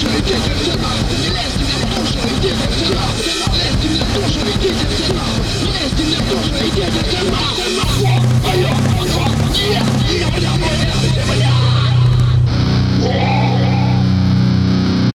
душу, идите все нахуй. Не лезьте мне в душу, идите все нахуй. Не лезьте мне в душу, идите все нахуй. Не лезьте мне в душу, идите все нахуй.